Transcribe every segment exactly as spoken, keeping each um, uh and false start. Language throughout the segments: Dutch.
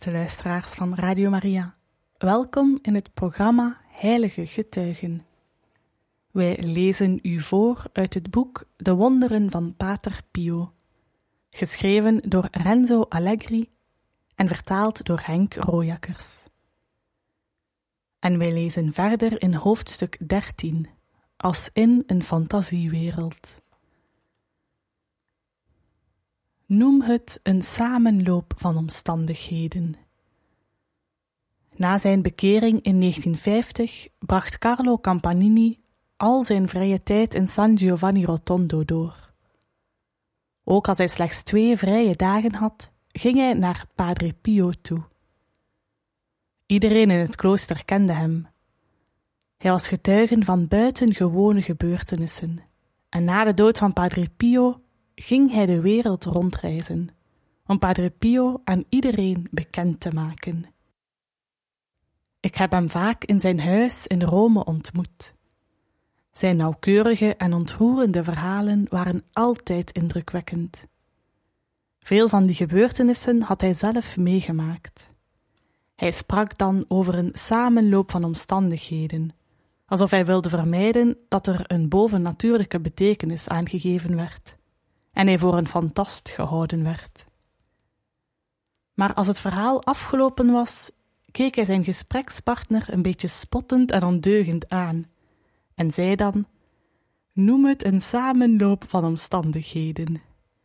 beste luisteraars van Radio Maria. Welkom in het programma Heilige Getuigen. Wij lezen u voor uit het boek De Wonderen van Pater Pio, geschreven door Renzo Allegri en vertaald door Henk Rooijakkers. En wij lezen verder in hoofdstuk dertien, als in een fantasiewereld. Noem het een samenloop van omstandigheden. Na zijn bekering in negentien vijftig bracht Carlo Campanini al zijn vrije tijd in San Giovanni Rotondo door. Ook als hij slechts twee vrije dagen had, ging hij naar Padre Pio toe. Iedereen in het klooster kende hem. Hij was getuige van buitengewone gebeurtenissen, en na de dood van Padre Pio ging hij de wereld rondreizen, om Padre Pio aan iedereen bekend te maken. Ik heb hem vaak in zijn huis in Rome ontmoet. Zijn nauwkeurige en ontroerende verhalen waren altijd indrukwekkend. Veel van die gebeurtenissen had hij zelf meegemaakt. Hij sprak dan over een samenloop van omstandigheden, alsof hij wilde vermijden dat er een bovennatuurlijke betekenis aangegeven werd en hij voor een fantast gehouden werd. Maar als het verhaal afgelopen was, keek hij zijn gesprekspartner een beetje spottend en ondeugend aan en zei dan: noem het een samenloop van omstandigheden.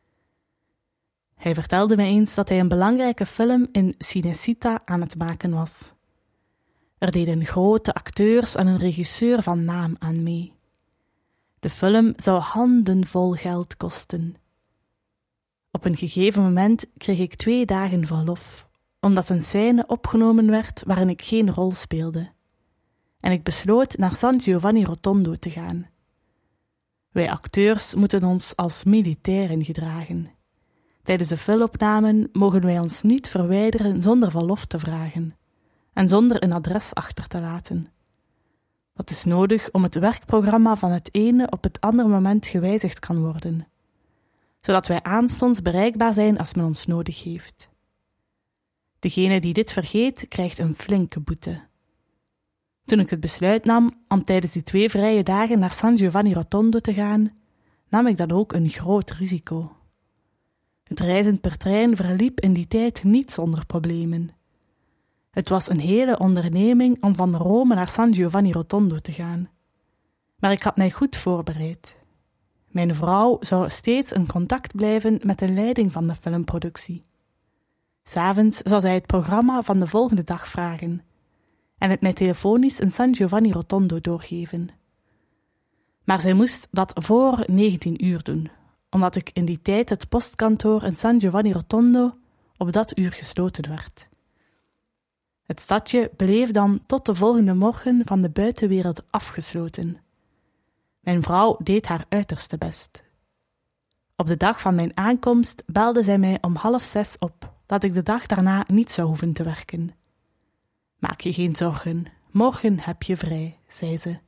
Hij vertelde mij eens dat hij een belangrijke film in Cinecittà aan het maken was. Er deden grote acteurs en een regisseur van naam aan mee. De film zou handenvol geld kosten. Op een gegeven moment kreeg ik twee dagen verlof, omdat een scène opgenomen werd waarin ik geen rol speelde. En ik besloot naar San Giovanni Rotondo te gaan. Wij acteurs moeten ons als militairen gedragen. Tijdens de filmopnamen mogen wij ons niet verwijderen zonder verlof te vragen en zonder een adres achter te laten. Dat is nodig om het werkprogramma van het ene op het andere moment gewijzigd kan worden, zodat wij aanstonds bereikbaar zijn als men ons nodig heeft. Degene die dit vergeet, krijgt een flinke boete. Toen ik het besluit nam om tijdens die twee vrije dagen naar San Giovanni Rotondo te gaan, nam ik dan ook een groot risico. Het reizen per trein verliep in die tijd niet zonder problemen. Het was een hele onderneming om van Rome naar San Giovanni Rotondo te gaan. Maar ik had mij goed voorbereid. Mijn vrouw zou steeds in contact blijven met de leiding van de filmproductie. 'S Avonds zou zij het programma van de volgende dag vragen en het mij telefonisch in San Giovanni Rotondo doorgeven. Maar zij moest dat voor negentien uur doen, omdat ik in die tijd het postkantoor in San Giovanni Rotondo op dat uur gesloten werd. Het stadje bleef dan tot de volgende morgen van de buitenwereld afgesloten. Mijn vrouw deed haar uiterste best. Op de dag van mijn aankomst belde zij mij om half zes op, dat ik de dag daarna niet zou hoeven te werken. Maak je geen zorgen, morgen heb je vrij, zei ze.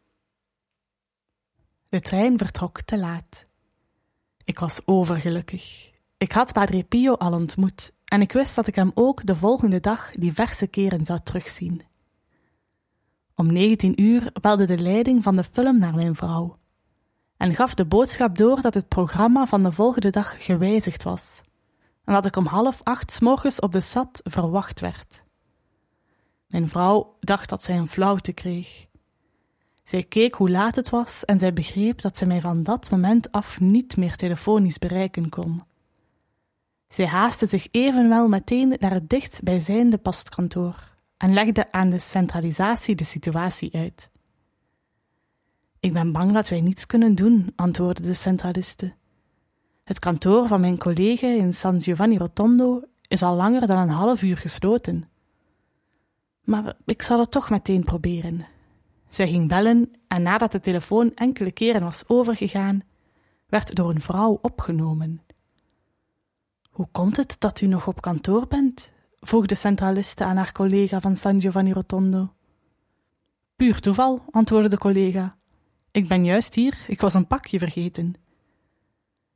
De trein vertrok te laat. Ik was overgelukkig. Ik had Padre Pio al ontmoet en ik wist dat ik hem ook de volgende dag diverse keren zou terugzien. Om negentien uur belde de leiding van de film naar mijn vrouw en gaf de boodschap door dat het programma van de volgende dag gewijzigd was en dat ik om half acht 's morgens op de Sat verwacht werd. Mijn vrouw dacht dat zij een flauwte kreeg. Zij keek hoe laat het was en zij begreep dat zij mij van dat moment af niet meer telefonisch bereiken kon. Zij haastte zich evenwel meteen naar het dichtstbijzijnde postkantoor en legde aan de centralisatie de situatie uit. Ik ben bang dat wij niets kunnen doen, antwoordde de centraliste. Het kantoor van mijn collega in San Giovanni Rotondo is al langer dan een half uur gesloten. Maar ik zal het toch meteen proberen. Zij ging bellen en nadat de telefoon enkele keren was overgegaan, werd door een vrouw opgenomen. Hoe komt het dat u nog op kantoor bent? Vroeg de centraliste aan haar collega van San Giovanni Rotondo. Puur toeval, antwoordde de collega. Ik ben juist hier, ik was een pakje vergeten.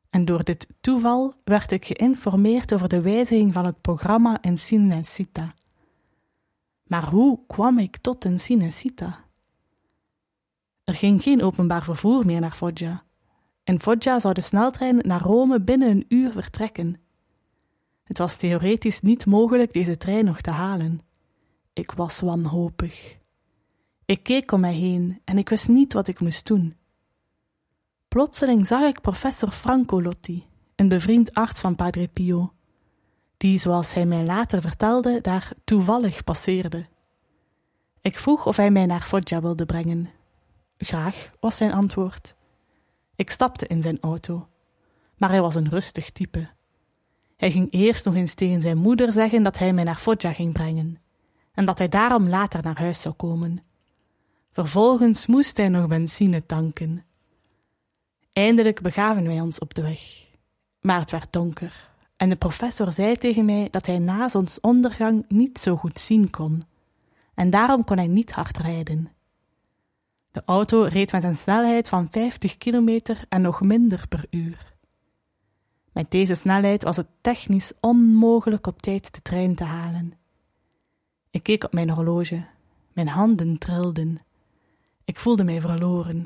En door dit toeval werd ik geïnformeerd over de wijziging van het programma in Cinecittà. Maar hoe kwam ik tot in Cinecittà? Er ging geen openbaar vervoer meer naar Foggia. In Foggia zou de sneltrein naar Rome binnen een uur vertrekken. Het was theoretisch niet mogelijk deze trein nog te halen. Ik was wanhopig. Ik keek om mij heen en ik wist niet wat ik moest doen. Plotseling zag ik professor Franco Lotti, een bevriend arts van Padre Pio, die, zoals hij mij later vertelde, daar toevallig passeerde. Ik vroeg of hij mij naar Foggia wilde brengen. Graag, was zijn antwoord. Ik stapte in zijn auto, maar hij was een rustig type. Hij ging eerst nog eens tegen zijn moeder zeggen dat hij mij naar Foggia ging brengen en dat hij daarom later naar huis zou komen. Vervolgens moest hij nog benzine tanken. Eindelijk begaven wij ons op de weg. Maar het werd donker en de professor zei tegen mij dat hij na zonsondergang niet zo goed zien kon en daarom kon hij niet hard rijden. De auto reed met een snelheid van vijftig kilometer en nog minder per uur. Met deze snelheid was het technisch onmogelijk op tijd de trein te halen. Ik keek op mijn horloge. Mijn handen trilden. Ik voelde mij verloren.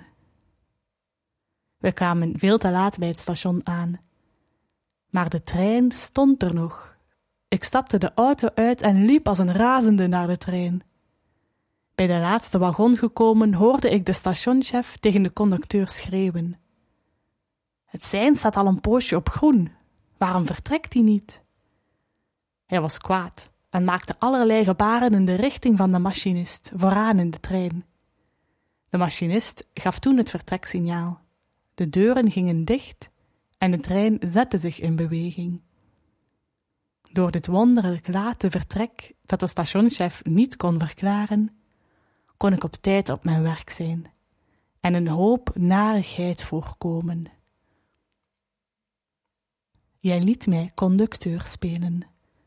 We kwamen veel te laat bij het station aan. Maar de trein stond er nog. Ik stapte de auto uit en liep als een razende naar de trein. Bij de laatste wagon gekomen hoorde ik de stationchef tegen de conducteur schreeuwen. Het sein staat al een poosje op groen. Waarom vertrekt hij niet? Hij was kwaad en maakte allerlei gebaren in de richting van de machinist, vooraan in de trein. De machinist gaf toen het vertreksignaal. De deuren gingen dicht en de trein zette zich in beweging. Door dit wonderlijk late vertrek, dat de stationchef niet kon verklaren, kon ik op tijd op mijn werk zijn en een hoop narigheid voorkomen. Jij liet mij conducteur spelen.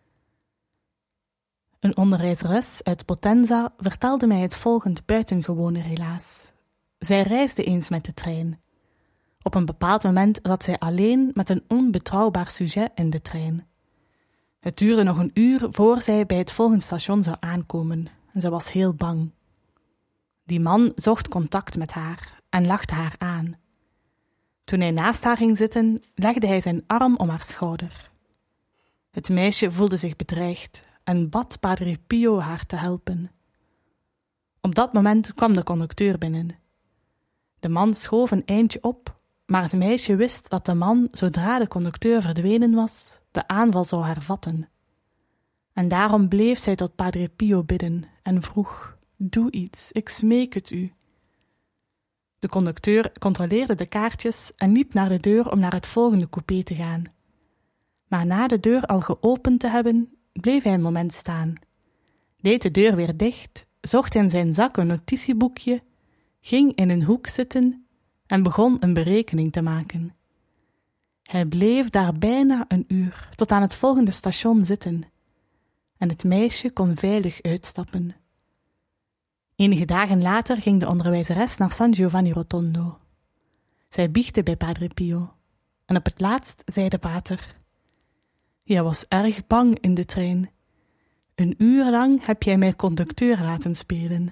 Een onderwijzeres uit Potenza vertelde mij het volgend buitengewone relaas. Zij reisde eens met de trein. Op een bepaald moment zat zij alleen met een onbetrouwbaar sujet in de trein. Het duurde nog een uur voor zij bij het volgende station zou aankomen en ze was heel bang. Die man zocht contact met haar en lachte haar aan. Toen hij naast haar ging zitten, legde hij zijn arm om haar schouder. Het meisje voelde zich bedreigd en bad Padre Pio haar te helpen. Op dat moment kwam de conducteur binnen. De man schoof een eindje op, maar het meisje wist dat de man, zodra de conducteur verdwenen was, de aanval zou hervatten. En daarom bleef zij tot Padre Pio bidden en vroeg: doe iets, ik smeek het u. De conducteur controleerde de kaartjes en liep naar de deur om naar het volgende coupé te gaan. Maar na de deur al geopend te hebben, bleef hij een moment staan. Deed de deur weer dicht, zocht in zijn zak een notitieboekje, ging in een hoek zitten en begon een berekening te maken. Hij bleef daar bijna een uur, tot aan het volgende station zitten. En het meisje kon veilig uitstappen. Enige dagen later ging de onderwijzeres naar San Giovanni Rotondo. Zij biechtte bij Padre Pio. En op het laatst zei de pater: jij was erg bang in de trein. Een uur lang heb jij mij conducteur laten spelen.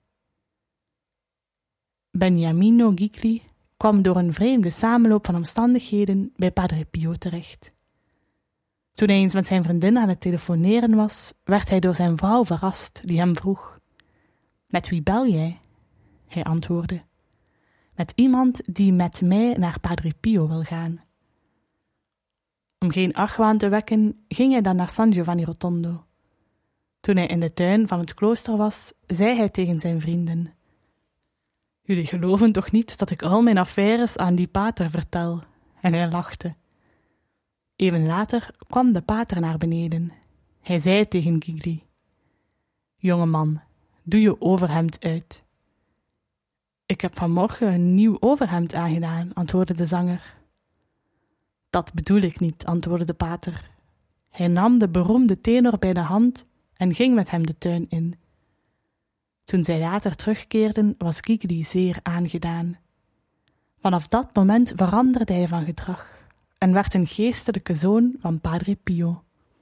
Beniamino Gigli kwam door een vreemde samenloop van omstandigheden bij Padre Pio terecht. Toen hij eens met zijn vriendin aan het telefoneren was, werd hij door zijn vrouw verrast, die hem vroeg: met wie bel jij? Hij antwoordde: met iemand die met mij naar Padre Pio wil gaan. Om geen argwaan te wekken, ging hij dan naar San Giovanni Rotondo. Toen hij in de tuin van het klooster was, zei hij tegen zijn vrienden: jullie geloven toch niet dat ik al mijn affaires aan die pater vertel? En hij lachte. Even later kwam de pater naar beneden. Hij zei tegen Gigli: jonge man, doe je overhemd uit. Ik heb vanmorgen een nieuw overhemd aangedaan, antwoordde de zanger. Dat bedoel ik niet, antwoordde de pater. Hij nam de beroemde tenor bij de hand en ging met hem de tuin in. Toen zij later terugkeerden, was Gigli zeer aangedaan. Vanaf dat moment veranderde hij van gedrag. en werd een geestelijke zoon van Padre Pio.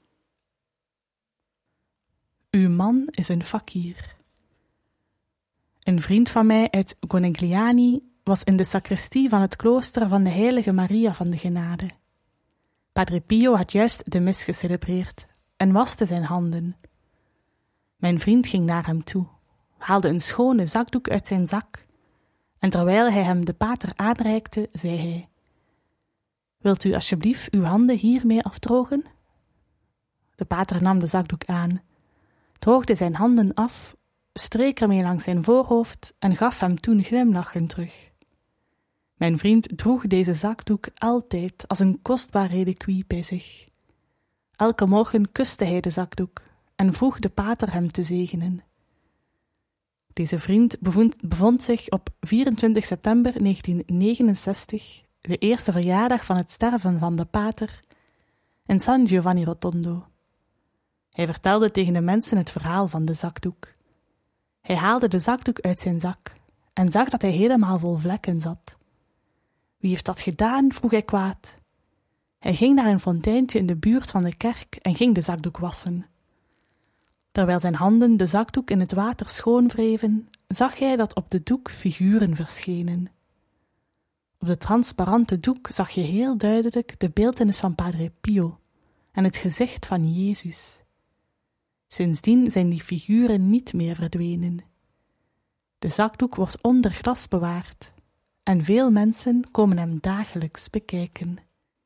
Uw man is een fakir. Een vriend van mij uit Conegliani was in de sacristie van het klooster van de heilige Maria van de Genade. Padre Pio had juist de mis gecelebreerd en waste zijn handen. Mijn vriend ging naar hem toe, haalde een schone zakdoek uit zijn zak en terwijl hij hem de pater aanreikte, zei hij: Wilt u alsjeblieft uw handen hiermee afdrogen? De pater nam de zakdoek aan, droogde zijn handen af, streek ermee langs zijn voorhoofd en gaf hem toen glimlachend terug. Mijn vriend droeg deze zakdoek altijd als een kostbaar reliquie bij zich. Elke morgen kuste hij de zakdoek en vroeg de pater hem te zegenen. Deze vriend bevond, bevond zich op vierentwintig september negentien negenenzestig, de eerste verjaardag van het sterven van de pater, in San Giovanni Rotondo. Hij vertelde tegen de mensen het verhaal van de zakdoek. Hij haalde de zakdoek uit zijn zak en zag dat hij helemaal vol vlekken zat. Wie heeft dat gedaan? Vroeg hij kwaad. Hij ging naar een fonteintje in de buurt van de kerk en ging de zakdoek wassen. Terwijl zijn handen de zakdoek in het water schoonwreven, zag hij dat op de doek figuren verschenen. Op de transparante doek zag je heel duidelijk de beeltenis van Padre Pio en het gezicht van Jezus. Sindsdien zijn die figuren niet meer verdwenen. De zakdoek wordt onder glas bewaard en veel mensen komen hem dagelijks bekijken.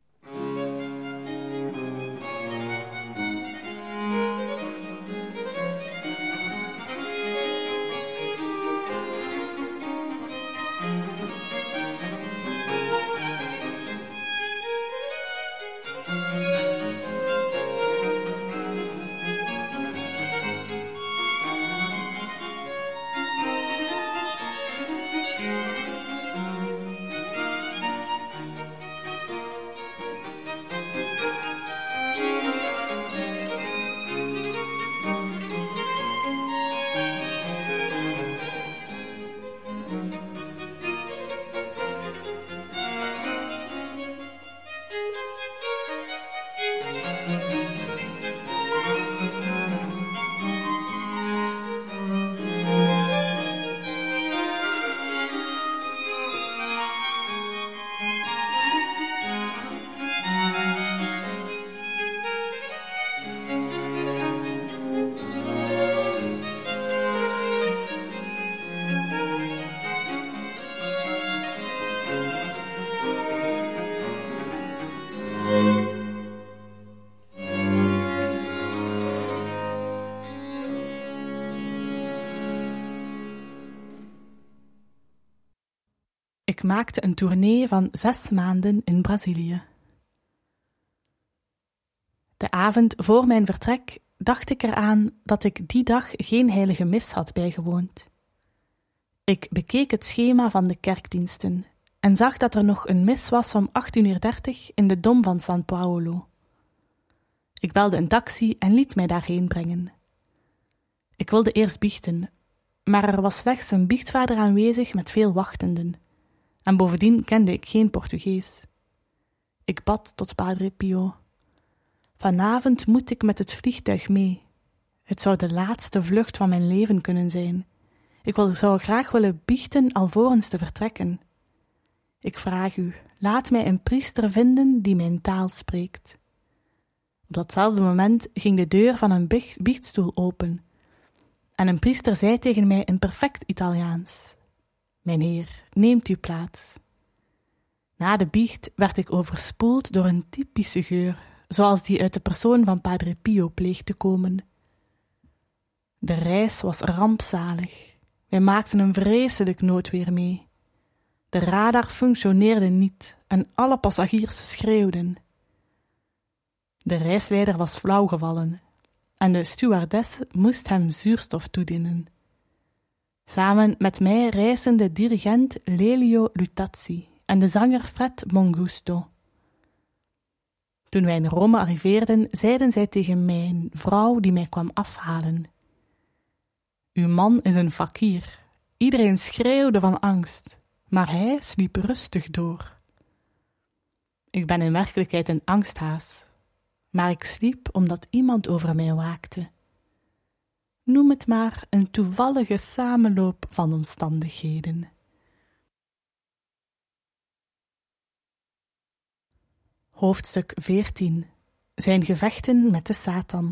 Ik maakte een tournee van zes maanden in Brazilië. De avond voor mijn vertrek dacht ik eraan dat ik die dag geen heilige mis had bijgewoond. Ik bekeek het schema van de kerkdiensten en zag dat er nog een mis was om achttien uur dertig in de Dom van San Paolo. Ik belde een taxi en liet mij daarheen brengen. Ik wilde eerst biechten, maar er was slechts een biechtvader aanwezig met veel wachtenden. En bovendien kende ik geen Portugees. Ik bad tot Padre Pio. Vanavond moet ik met het vliegtuig mee. Het zou de laatste vlucht van mijn leven kunnen zijn. Ik wil, zou graag willen biechten alvorens te vertrekken. Ik vraag u, laat mij een priester vinden die mijn taal spreekt. Op datzelfde moment ging de deur van een biecht, biechtstoel open. En een priester zei tegen mij in perfect Italiaans: Mijn heer, neemt uw plaats. Na de biecht werd ik overspoeld door een typische geur, zoals die uit de persoon van Padre Pio pleegt te komen. De reis was rampzalig. Wij maakten een vreselijk noodweer mee. De radar functioneerde niet en alle passagiers schreeuwden. De reisleider was flauwgevallen en de stewardess moest hem zuurstof toedienen. Samen met mij reisden de dirigent Lelio Lutazzi en de zanger Fred Mongusto. Toen wij in Rome arriveerden, zeiden zij tegen mijn vrouw die mij kwam afhalen: Uw man is een fakir. Iedereen schreeuwde van angst, maar hij sliep rustig door. Ik ben in werkelijkheid een angsthaas, maar ik sliep omdat iemand over mij waakte. Noem het maar een toevallige samenloop van omstandigheden. Hoofdstuk veertien. Zijn gevechten met de Satan.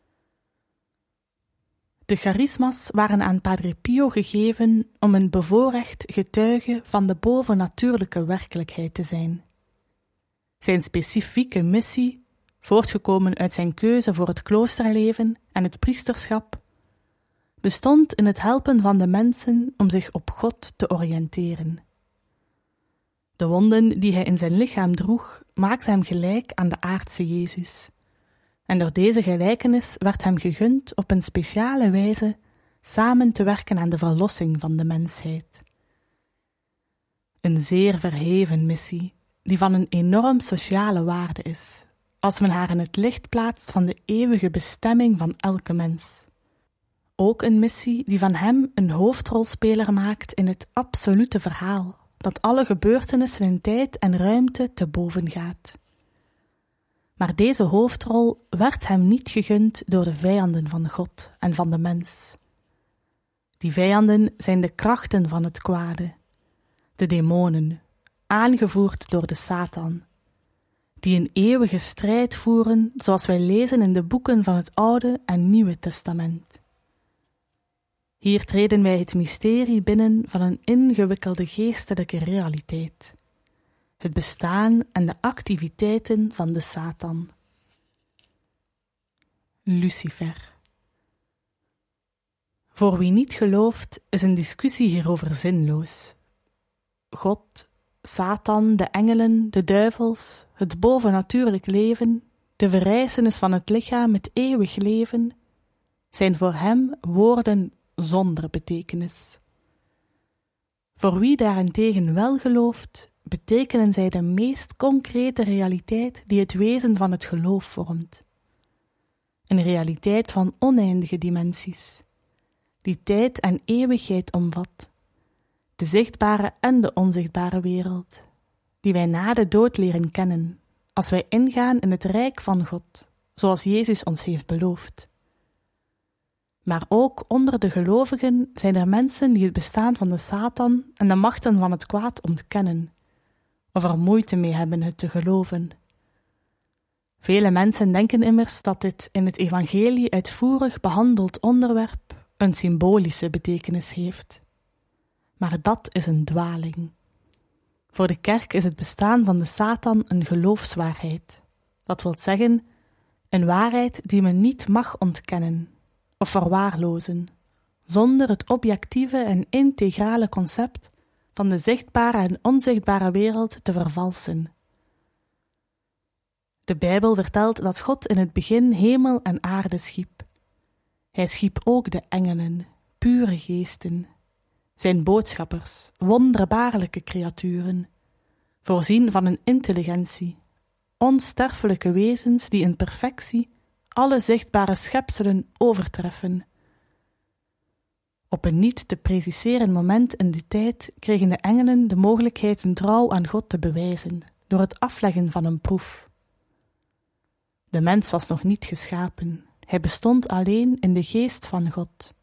De charisma's waren aan Padre Pio gegeven om een bevoorrecht getuige van de bovennatuurlijke werkelijkheid te zijn. Zijn specifieke missie, voortgekomen uit zijn keuze voor het kloosterleven en het priesterschap, bestond in het helpen van de mensen om zich op God te oriënteren. De wonden die hij in zijn lichaam droeg, maakten hem gelijk aan de aardse Jezus. En door deze gelijkenis werd hem gegund op een speciale wijze samen te werken aan de verlossing van de mensheid. Een zeer verheven missie, die van een enorm sociale waarde is, als men haar in het licht plaatst van de eeuwige bestemming van elke mens. Ook een missie die van hem een hoofdrolspeler maakt in het absolute verhaal, dat alle gebeurtenissen in tijd en ruimte te boven gaat. Maar deze hoofdrol werd hem niet gegund door de vijanden van God en van de mens. Die vijanden zijn de krachten van het kwade, de demonen, aangevoerd door de Satan, die een eeuwige strijd voeren, zoals wij lezen in de boeken van het Oude en Nieuwe Testament. Hier treden wij het mysterie binnen van een ingewikkelde geestelijke realiteit: het bestaan en de activiteiten van de Satan. Lucifer. Voor wie niet gelooft, is een discussie hierover zinloos. God, Satan, de engelen, de duivels, het bovennatuurlijk leven, de verrijzenis van het lichaam, het eeuwig leven, zijn voor hem woorden zonder betekenis. Voor wie daarentegen wel gelooft, betekenen zij de meest concrete realiteit die het wezen van het geloof vormt. Een realiteit van oneindige dimensies, die tijd en eeuwigheid omvat, de zichtbare en de onzichtbare wereld, die wij na de dood leren kennen, als wij ingaan in het rijk van God, zoals Jezus ons heeft beloofd. Maar ook onder de gelovigen zijn er mensen die het bestaan van de Satan en de machten van het kwaad ontkennen, of er moeite mee hebben het te geloven. Vele mensen denken immers dat dit in het evangelie uitvoerig behandeld onderwerp een symbolische betekenis heeft. Maar dat is een dwaling. Voor de kerk is het bestaan van de Satan een geloofswaarheid. Dat wil zeggen, een waarheid die men niet mag ontkennen of verwaarlozen, zonder het objectieve en integrale concept van de zichtbare en onzichtbare wereld te vervalsen. De Bijbel vertelt dat God in het begin hemel en aarde schiep. Hij schiep ook de engelen, pure geesten, zijn boodschappers, wonderbaarlijke creaturen, voorzien van een intelligentie, onsterfelijke wezens die in perfectie alle zichtbare schepselen overtreffen. Op een niet te preciseren moment in de tijd kregen de engelen de mogelijkheid hun trouw aan God te bewijzen, door het afleggen van een proef. De mens was nog niet geschapen, hij bestond alleen in de geest van God.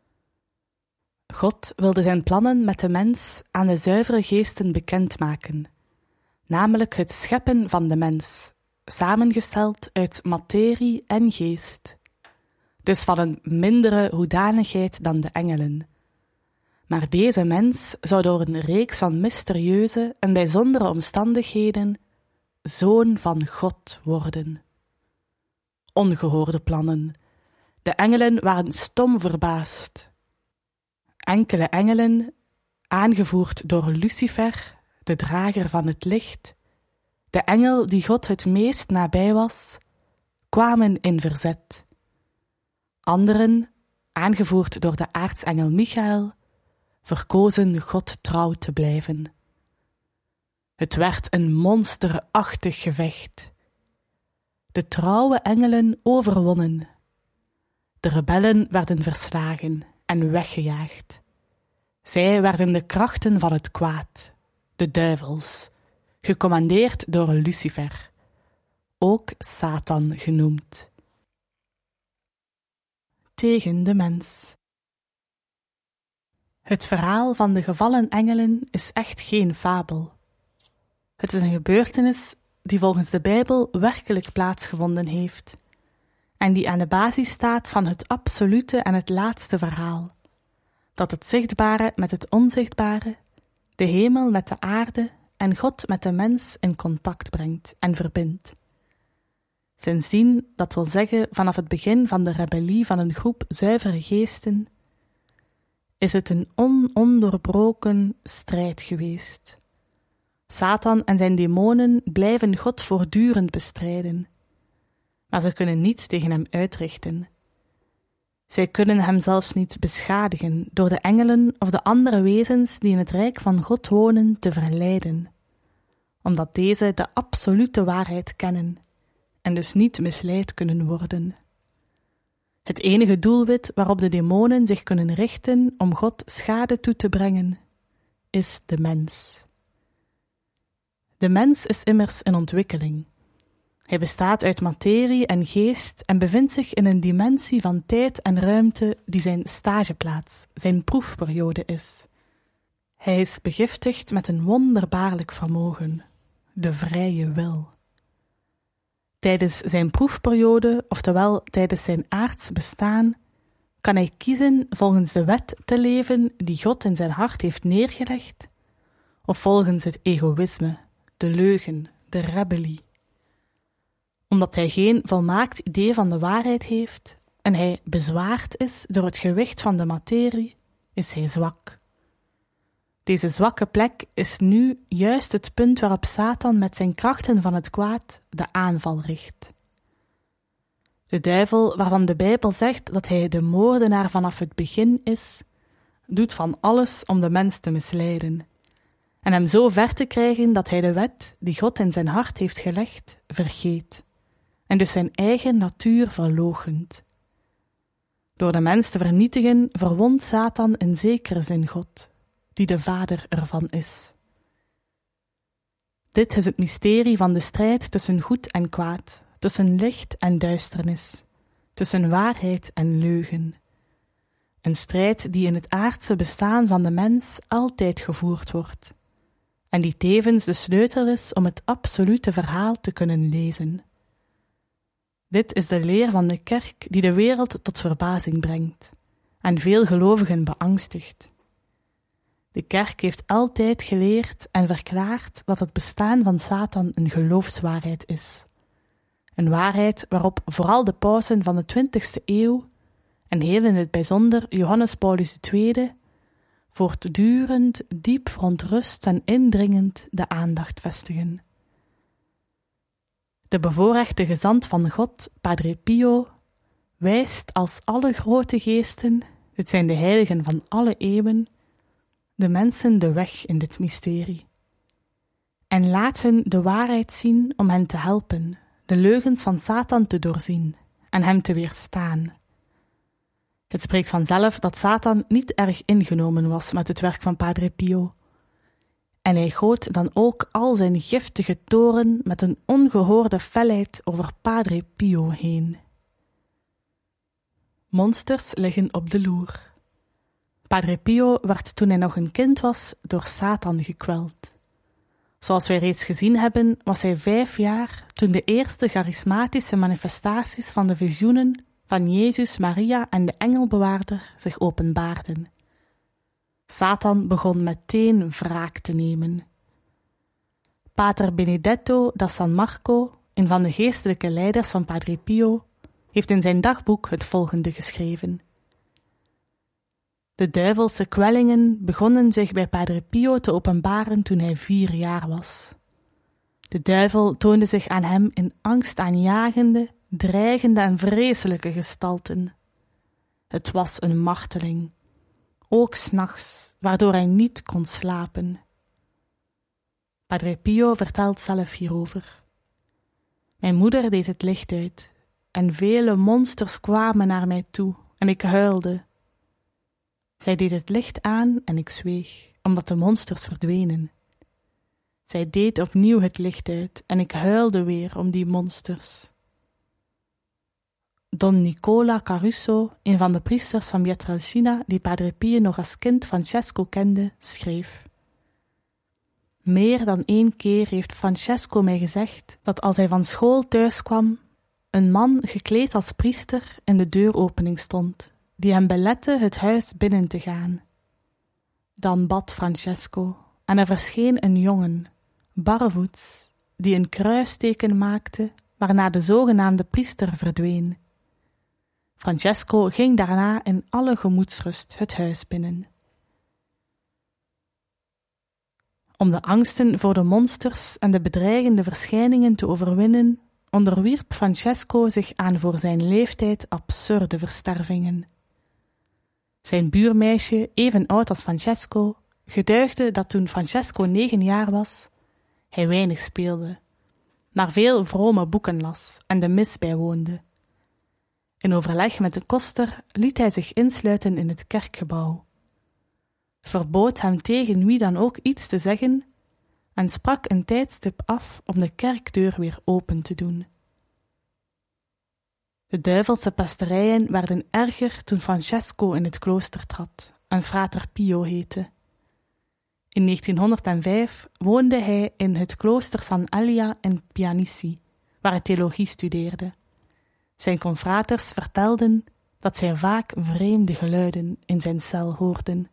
God wilde zijn plannen met de mens aan de zuivere geesten bekendmaken, namelijk het scheppen van de mens, samengesteld uit materie en geest, dus van een mindere hoedanigheid dan de engelen. Maar deze mens zou door een reeks van mysterieuze en bijzondere omstandigheden zoon van God worden. Ongehoorde plannen. De engelen waren stom verbaasd. Enkele engelen, aangevoerd door Lucifer, de drager van het licht, de engel die God het meest nabij was, kwamen in verzet. Anderen, aangevoerd door de aartsengel Michael, verkozen God trouw te blijven. Het werd een monsterachtig gevecht. De trouwe engelen overwonnen. De rebellen werden verslagen en weggejaagd. Zij werden de krachten van het kwaad, de duivels, gecommandeerd door Lucifer, ook Satan genoemd. Tegen de mens. Het verhaal van de gevallen engelen is echt geen fabel. Het is een gebeurtenis die volgens de Bijbel werkelijk plaatsgevonden heeft en die aan de basis staat van het absolute en het laatste verhaal, dat het zichtbare met het onzichtbare, de hemel met de aarde en God met de mens in contact brengt en verbindt. Sindsdien, dat wil zeggen vanaf het begin van de rebellie van een groep zuivere geesten, is het een ononderbroken strijd geweest. Satan en zijn demonen blijven God voortdurend bestrijden, maar ze kunnen niets tegen hem uitrichten. Zij kunnen hem zelfs niet beschadigen door de engelen of de andere wezens die in het rijk van God wonen te verleiden, omdat deze de absolute waarheid kennen en dus niet misleid kunnen worden. Het enige doelwit waarop de demonen zich kunnen richten om God schade toe te brengen, is de mens. De mens is immers in ontwikkeling. Hij bestaat uit materie en geest en bevindt zich in een dimensie van tijd en ruimte die zijn stageplaats, zijn proefperiode is. Hij is begiftigd met een wonderbaarlijk vermogen, de vrije wil. Tijdens zijn proefperiode, oftewel tijdens zijn aards bestaan, kan hij kiezen volgens de wet te leven die God in zijn hart heeft neergelegd, of volgens het egoïsme, de leugen, de rebellie. Omdat hij geen volmaakt idee van de waarheid heeft en hij bezwaard is door het gewicht van de materie, is hij zwak. Deze zwakke plek is nu juist het punt waarop Satan met zijn krachten van het kwaad de aanval richt. De duivel, waarvan de Bijbel zegt dat hij de moordenaar vanaf het begin is, doet van alles om de mens te misleiden en hem zo ver te krijgen dat hij de wet die God in zijn hart heeft gelegd, vergeet en dus zijn eigen natuur verloochent. Door de mens te vernietigen verwondt Satan in zekere zin God, die de vader ervan is. Dit is het mysterie van de strijd tussen goed en kwaad, tussen licht en duisternis, tussen waarheid en leugen. Een strijd die in het aardse bestaan van de mens altijd gevoerd wordt, en die tevens de sleutel is om het absolute verhaal te kunnen lezen. Dit is de leer van de kerk die de wereld tot verbazing brengt en veel gelovigen beangstigt. De kerk heeft altijd geleerd en verklaard dat het bestaan van Satan een geloofswaarheid is. Een waarheid waarop vooral de pausen van de twintigste eeuw, en heel in het bijzonder Johannes Paulus de Tweede, voortdurend, diep verontrust en indringend de aandacht vestigen. De bevoorrechte gezant van God, Padre Pio, wijst als alle grote geesten, dit zijn de heiligen van alle eeuwen, de mensen de weg in dit mysterie. En laat hun de waarheid zien om hen te helpen, de leugens van Satan te doorzien en hem te weerstaan. Het spreekt vanzelf dat Satan niet erg ingenomen was met het werk van Padre Pio. En hij goot dan ook al zijn giftige toorn met een ongehoorde felheid over Padre Pio heen. Monsters liggen op de loer. Padre Pio werd toen hij nog een kind was door Satan gekweld. Zoals wij reeds gezien hebben, was hij vijf jaar toen de eerste charismatische manifestaties van de visioenen van Jezus, Maria en de engelbewaarder zich openbaarden. Satan begon meteen wraak te nemen. Pater Benedetto da San Marco, een van de geestelijke leiders van Padre Pio, heeft in zijn dagboek het volgende geschreven. De duivelse kwellingen begonnen zich bij Padre Pio te openbaren toen hij vier jaar was. De duivel toonde zich aan hem in angstaanjagende, dreigende en vreselijke gestalten. Het was een marteling, ook 's nachts, waardoor hij niet kon slapen. Padre Pio vertelt zelf hierover. Mijn moeder deed het licht uit, en vele monsters kwamen naar mij toe, en ik huilde. Zij deed het licht aan en ik zweeg, omdat de monsters verdwenen. Zij deed opnieuw het licht uit en ik huilde weer om die monsters. Don Nicola Caruso, een van de priesters van Pietrelcina die Padre Pio nog als kind Francesco kende, schreef: Meer dan één keer heeft Francesco mij gezegd dat als hij van school thuis kwam, een man gekleed als priester in de deuropening stond, die hem belette het huis binnen te gaan. Dan bad Francesco en er verscheen een jongen, barrevoets, die een kruisteken maakte, waarna de zogenaamde priester verdween. Francesco ging daarna in alle gemoedsrust het huis binnen. Om de angsten voor de monsters en de bedreigende verschijningen te overwinnen, onderwierp Francesco zich aan voor zijn leeftijd absurde verstervingen. Zijn buurmeisje, even oud als Francesco, getuigde dat toen Francesco negen jaar was, hij weinig speelde, maar veel vrome boeken las en de mis bijwoonde. In overleg met de koster liet hij zich insluiten in het kerkgebouw, verbood hem tegen wie dan ook iets te zeggen en sprak een tijdstip af om de kerkdeur weer open te doen. De duivelse pesterijen werden erger toen Francesco in het klooster trad en Frater Pio heette. In negentienhonderdvijf woonde hij in het klooster San Elia in Pianici, waar hij theologie studeerde. Zijn confraters vertelden dat zij vaak vreemde geluiden in zijn cel hoorden.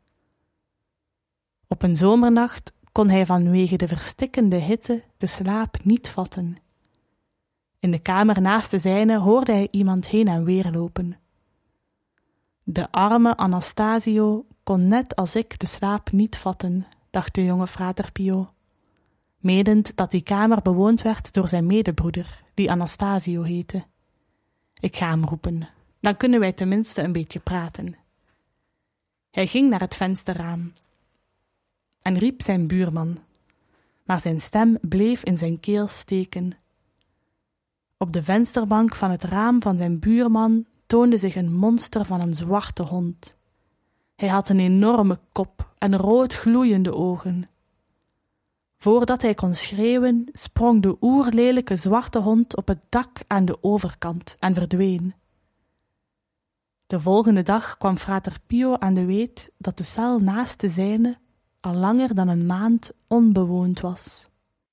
Op een zomernacht kon hij vanwege de verstikkende hitte de slaap niet vatten. In de kamer naast de zijne hoorde hij iemand heen en weer lopen. De arme Anastasio kon net als ik de slaap niet vatten, dacht de jonge Frater Pio, medend dat die kamer bewoond werd door zijn medebroeder, die Anastasio heette. Ik ga hem roepen, dan kunnen wij tenminste een beetje praten. Hij ging naar het vensterraam en riep zijn buurman, maar zijn stem bleef in zijn keel steken. Op de vensterbank van het raam van zijn buurman toonde zich een monster van een zwarte hond. Hij had een enorme kop en rood gloeiende ogen. Voordat hij kon schreeuwen, sprong de oerlelijke zwarte hond op het dak aan de overkant en verdween. De volgende dag kwam Frater Pio aan de weet dat de cel naast de zijne al langer dan een maand onbewoond was.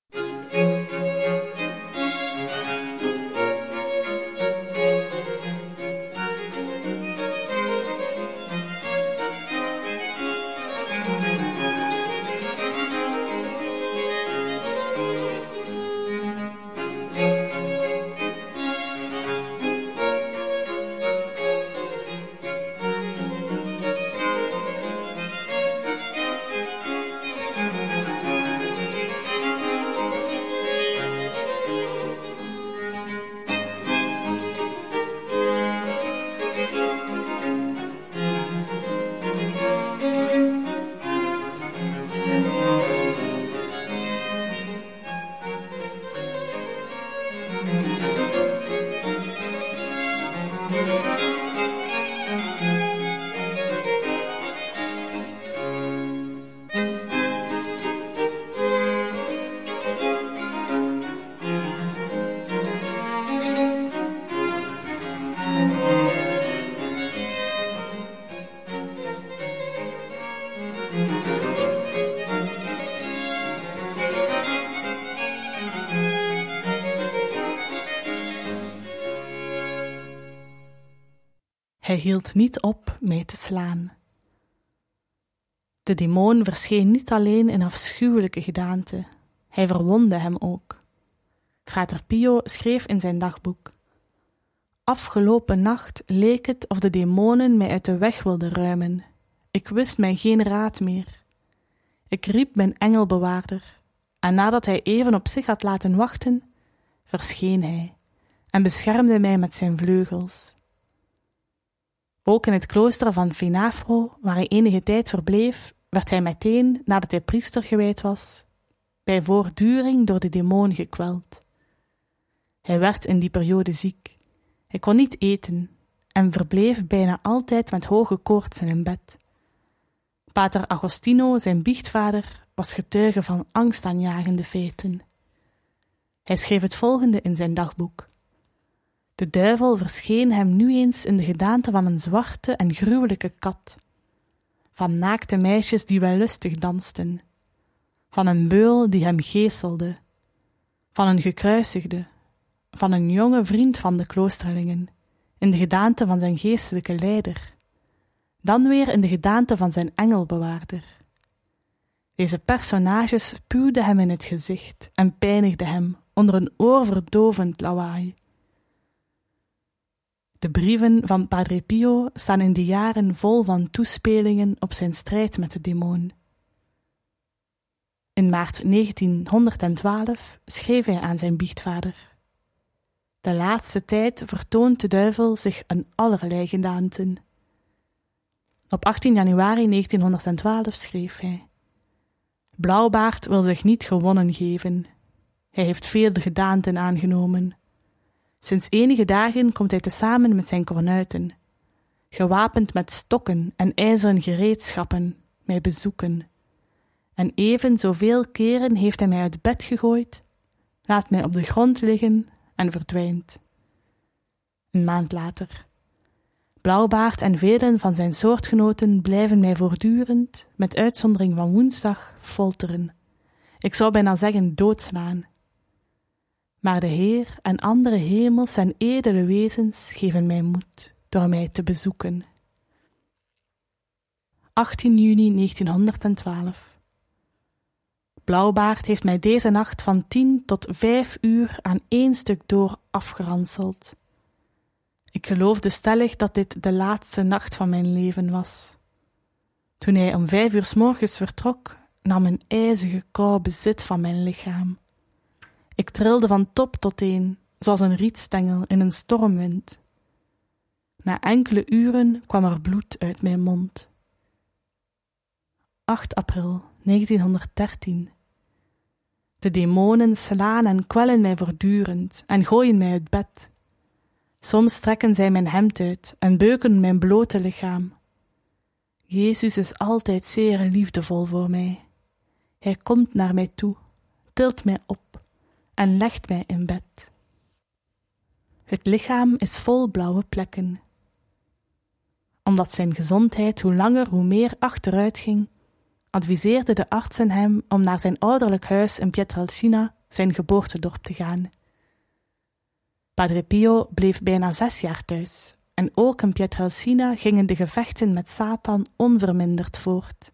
Hij hield niet op mij te slaan. De demon verscheen niet alleen in afschuwelijke gedaante, hij verwondde hem ook. Frater Pio schreef in zijn dagboek: Afgelopen nacht leek het of de demonen mij uit de weg wilden ruimen. Ik wist mij geen raad meer. Ik riep mijn engelbewaarder, en nadat hij even op zich had laten wachten, verscheen hij en beschermde mij met zijn vleugels. Ook in het klooster van Venafro, waar hij enige tijd verbleef, werd hij meteen, nadat hij priester gewijd was, bij voortduring door de demon gekweld. Hij werd in die periode ziek. Hij kon niet eten en verbleef bijna altijd met hoge koortsen in bed. Pater Agostino, zijn biechtvader, was getuige van angstaanjagende feiten. Hij schreef het volgende in zijn dagboek. De duivel verscheen hem nu eens in de gedaante van een zwarte en gruwelijke kat, van naakte meisjes die wellustig dansten, van een beul die hem geeselde, van een gekruisigde, van een jonge vriend van de kloosterlingen, in de gedaante van zijn geestelijke leider, dan weer in de gedaante van zijn engelbewaarder. Deze personages spuwden hem in het gezicht en pijnigden hem onder een oorverdovend lawaai. De brieven van Padre Pio staan in die jaren vol van toespelingen op zijn strijd met de demon. In maart negentienhonderdtwaalf schreef hij aan zijn biechtvader: de laatste tijd vertoont de duivel zich in allerlei gedaanten. Op achttien januari negentienhonderdtwaalf schreef hij: Blauwbaard wil zich niet gewonnen geven. Hij heeft veel gedaanten aangenomen. Sinds enige dagen komt hij tezamen met zijn kornuiten, gewapend met stokken en ijzeren gereedschappen, mij bezoeken. En even zoveel keren heeft hij mij uit bed gegooid, laat mij op de grond liggen en verdwijnt. Een maand later. Blauwbaard en velen van zijn soortgenoten blijven mij voortdurend, met uitzondering van woensdag, folteren. Ik zou bijna zeggen doodslaan. Maar de Heer en andere hemels en edele wezens geven mij moed door mij te bezoeken. achttien juni negentienhonderdtwaalf. Blauwbaard heeft mij deze nacht van tien tot vijf uur aan één stuk door afgeranseld. Ik geloofde stellig dat dit de laatste nacht van mijn leven was. Toen hij om vijf uur 's morgens vertrok, nam een ijzige kou bezit van mijn lichaam. Ik trilde van top tot teen, zoals een rietstengel in een stormwind. Na enkele uren kwam er bloed uit mijn mond. acht april negentienhonderddertien. De demonen slaan en kwellen mij voortdurend en gooien mij uit bed. Soms trekken zij mijn hemd uit en beuken mijn blote lichaam. Jezus is altijd zeer liefdevol voor mij. Hij komt naar mij toe, tilt mij op en legt mij in bed. Het lichaam is vol blauwe plekken. Omdat zijn gezondheid hoe langer hoe meer achteruit ging, adviseerden de artsen hem om naar zijn ouderlijk huis in Pietrelcina, zijn geboortedorp, te gaan. Padre Pio bleef bijna zes jaar thuis, en ook in Pietrelcina gingen de gevechten met Satan onverminderd voort.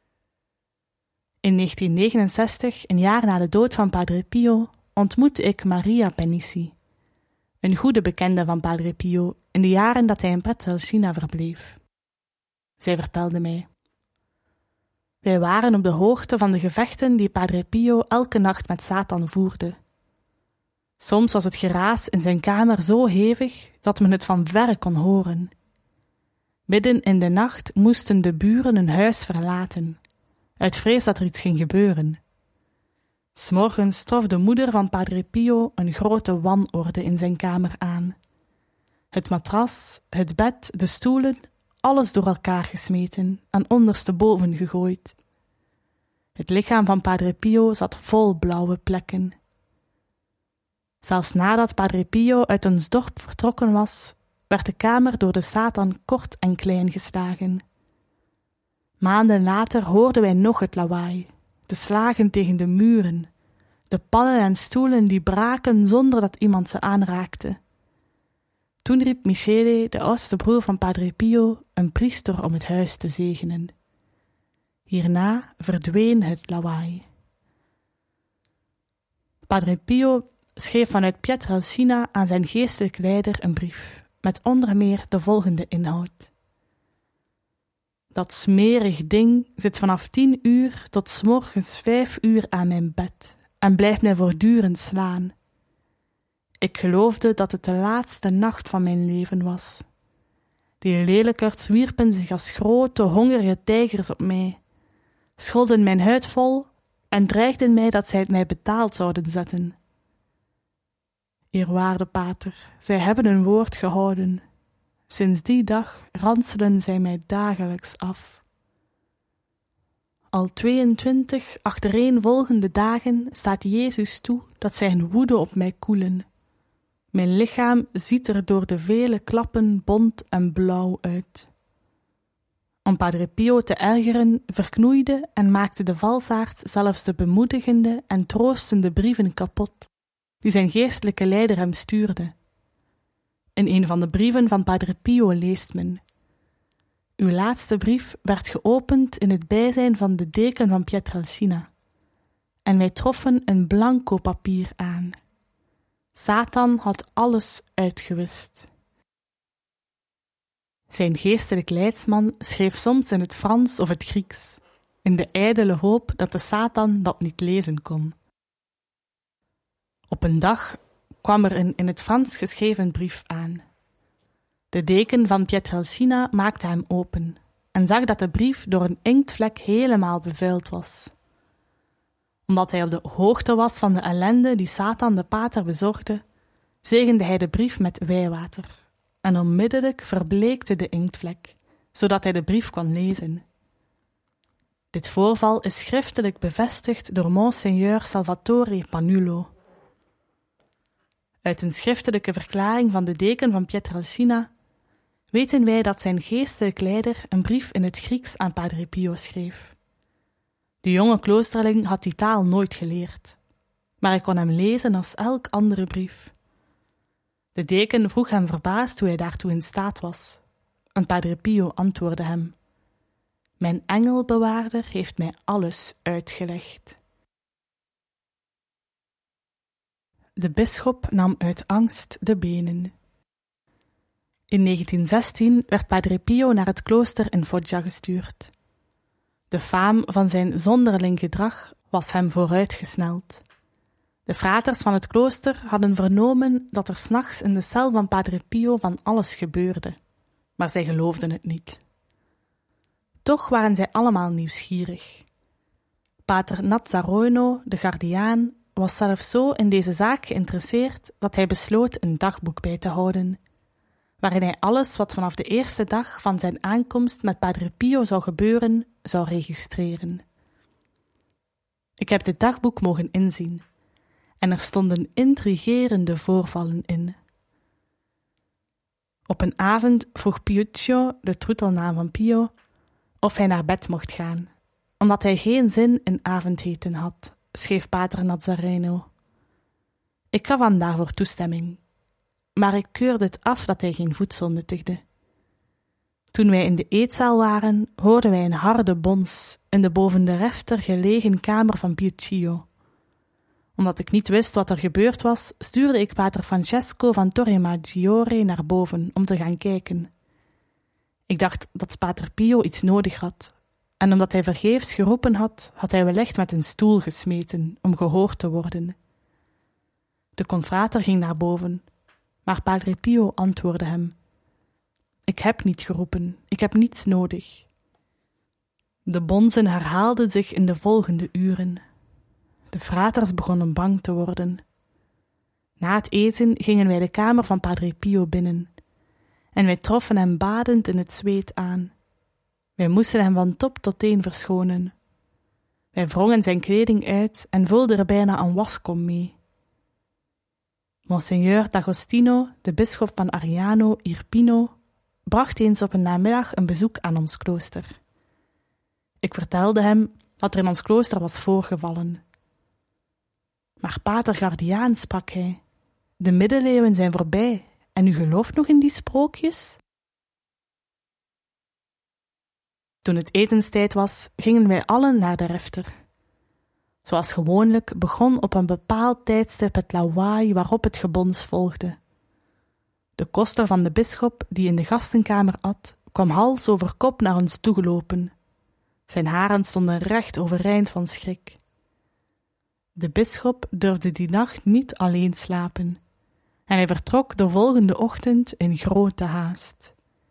In negentien negenenzestig, een jaar na de dood van Padre Pio, ontmoette ik Maria Penici, een goede bekende van Padre Pio in de jaren dat hij in Pietrelcina verbleef. Zij vertelde mij: wij waren op de hoogte van de gevechten die Padre Pio elke nacht met Satan voerde. Soms was het geraas in zijn kamer zo hevig dat men het van verre kon horen. Midden in de nacht moesten de buren hun huis verlaten, uit vrees dat er iets ging gebeuren. 'S Morgens trof de moeder van Padre Pio een grote wanorde in zijn kamer aan. Het matras, het bed, de stoelen, alles door elkaar gesmeten en ondersteboven gegooid. Het lichaam van Padre Pio zat vol blauwe plekken. Zelfs nadat Padre Pio uit ons dorp vertrokken was, werd de kamer door de Satan kort en klein geslagen. Maanden later hoorden wij nog het lawaai, de slagen tegen de muren, de pannen en stoelen die braken zonder dat iemand ze aanraakte. Toen riep Michele, de oudste broer van Padre Pio, een priester om het huis te zegenen. Hierna verdween het lawaai. Padre Pio schreef vanuit Pietrelcina aan zijn geestelijk leider een brief, met onder meer de volgende inhoud. Dat smerig ding zit vanaf tien uur tot 's morgens vijf uur aan mijn bed en blijft mij voortdurend slaan. Ik geloofde dat het de laatste nacht van mijn leven was. Die lelijkerts wierpen zich als grote, hongerige tijgers op mij, scholden mijn huid vol en dreigden mij dat zij het mij betaald zouden zetten. Eerwaarde pater, zij hebben hun woord gehouden. Sinds die dag ranselen zij mij dagelijks af. Al tweeëntwintig achtereenvolgende dagen staat Jezus toe dat zijn woede op mij koelen. Mijn lichaam ziet er door de vele klappen bont en blauw uit. Om Padre Pio te ergeren, verknoeide en maakte de valsaard zelfs de bemoedigende en troostende brieven kapot, die zijn geestelijke leider hem stuurde. In een van de brieven van Padre Pio leest men: uw laatste brief werd geopend in het bijzijn van de deken van Pietrelcina, en wij troffen een blanco papier aan. Satan had alles uitgewist. Zijn geestelijk leidsman schreef soms in het Frans of het Grieks, in de ijdele hoop dat de Satan dat niet lezen kon. Op een dag kwam er een in het Frans geschreven brief aan. De deken van Pietrelcina maakte hem open en zag dat de brief door een inktvlek helemaal bevuild was. Omdat hij op de hoogte was van de ellende die Satan de pater bezorgde, zegende hij de brief met wijwater. En onmiddellijk verbleekte de inktvlek, zodat hij de brief kon lezen. Dit voorval is schriftelijk bevestigd door Monseigneur Salvatore Pannulo. Uit een schriftelijke verklaring van de deken van Pietrelcina weten wij dat zijn geestelijk leider een brief in het Grieks aan Padre Pio schreef. De jonge kloosterling had die taal nooit geleerd, maar hij kon hem lezen als elk andere brief. De deken vroeg hem verbaasd hoe hij daartoe in staat was, en Padre Pio antwoordde hem: mijn engelbewaarder heeft mij alles uitgelegd. De bisschop nam uit angst de benen. In negentien zestien werd Padre Pio naar het klooster in Foggia gestuurd. De faam van zijn zonderling gedrag was hem vooruitgesneld. De fraters van het klooster hadden vernomen dat er 's nachts in de cel van Padre Pio van alles gebeurde, maar zij geloofden het niet. Toch waren zij allemaal nieuwsgierig. Pater Nazzarono, de gardiaan, was zelfs zo in deze zaak geïnteresseerd dat hij besloot een dagboek bij te houden, waarin hij alles wat vanaf de eerste dag van zijn aankomst met Padre Pio zou gebeuren, zou registreren. Ik heb dit dagboek mogen inzien, en er stonden intrigerende voorvallen in. Op een avond vroeg Piuccio, de troetelnaam van Pio, of hij naar bed mocht gaan, omdat hij geen zin in avondeten had, schreef Pater Nazareno. Ik gaf hem daarvoor toestemming, maar ik keurde het af dat hij geen voedsel nuttigde. Toen wij in de eetzaal waren, hoorden wij een harde bons in de boven de refter gelegen kamer van Piuccio. Omdat ik niet wist wat er gebeurd was, stuurde ik Pater Francesco van Torremaggiore naar boven om te gaan kijken. Ik dacht dat Pater Pio iets nodig had, en omdat hij vergeefs geroepen had, had hij wellicht met een stoel gesmeten om gehoord te worden. De confrater ging naar boven, maar Padre Pio antwoordde hem: ik heb niet geroepen, ik heb niets nodig. De bonzen herhaalden zich in de volgende uren. De fraters begonnen bang te worden. Na het eten gingen wij de kamer van Padre Pio binnen, en wij troffen hem badend in het zweet aan. Wij moesten hem van top tot teen verschonen. Wij wrongen zijn kleding uit en vulden er bijna een waskom mee. Monseigneur D'Agostino, de bisschop van Ariano Irpino, bracht eens op een namiddag een bezoek aan ons klooster. Ik vertelde hem wat er in ons klooster was voorgevallen. Maar pater Gardiaan, sprak hij, de middeleeuwen zijn voorbij en u gelooft nog in die sprookjes? Toen het etenstijd was, gingen wij allen naar de refter. Zoals gewoonlijk begon op een bepaald tijdstip het lawaai waarop het gebons volgde. De koster van de bisschop, die in de gastenkamer at, kwam hals over kop naar ons toegelopen. Zijn haren stonden recht overeind van schrik. De bisschop durfde die nacht niet alleen slapen, en hij vertrok de volgende ochtend in grote haast.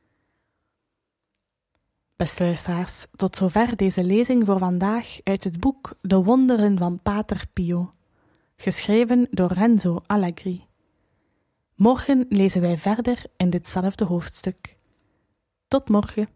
Beste luisteraars, tot zover deze lezing voor vandaag uit het boek De Wonderen van Pater Pio, geschreven door Renzo Allegri. Morgen lezen wij verder in ditzelfde hoofdstuk. Tot morgen.